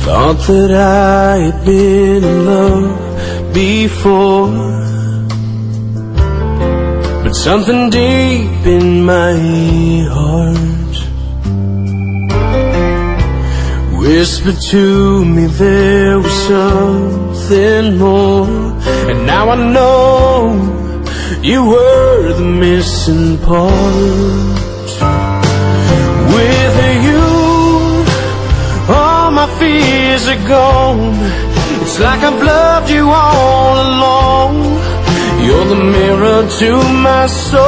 Thought that I had been in love before, but something deep in my heart whispered to me there was something more. And now I know you were the missing part. With you, all my fears are gone. It's like I've loved you all along. You're the mirror to my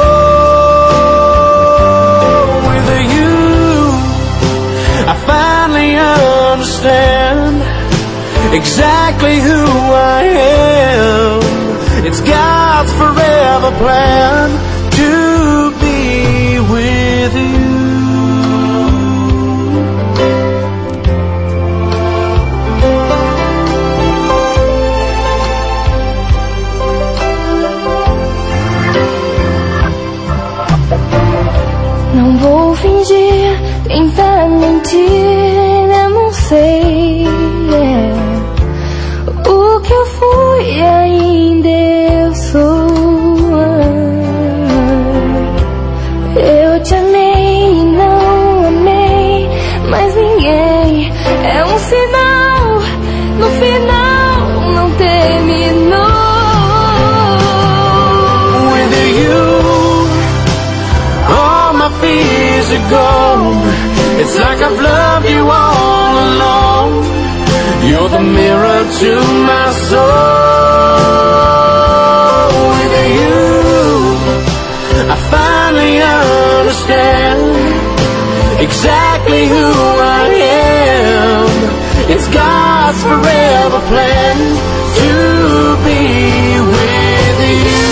soul. With you, I finally understand exactly who I am. It's God's forever plan to be with you. Não vou fingir, tentar mentir, eu não sei o que eu fui e ainda eu sou. Eu te amei e não amei mais ninguém. É um sinal, no final não terminou. With you, all my fears are gone. It's like I've loved you all along. You're the mirror to my soul. With you, I finally understand exactly who I am. It's God's forever plan to be with you.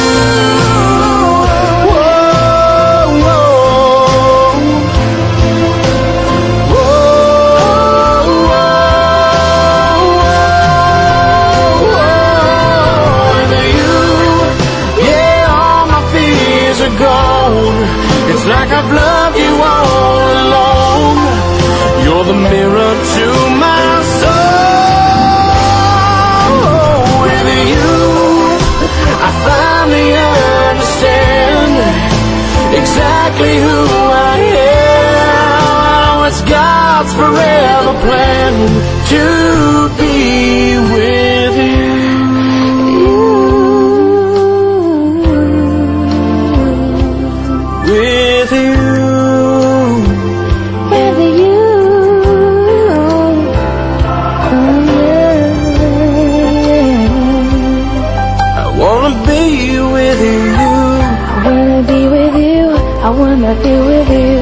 It's like I've loved you all along. You're the mirror to my soul. With you, I finally understand exactly who I am. It's God's forever plan to be with you. I wanna be with you.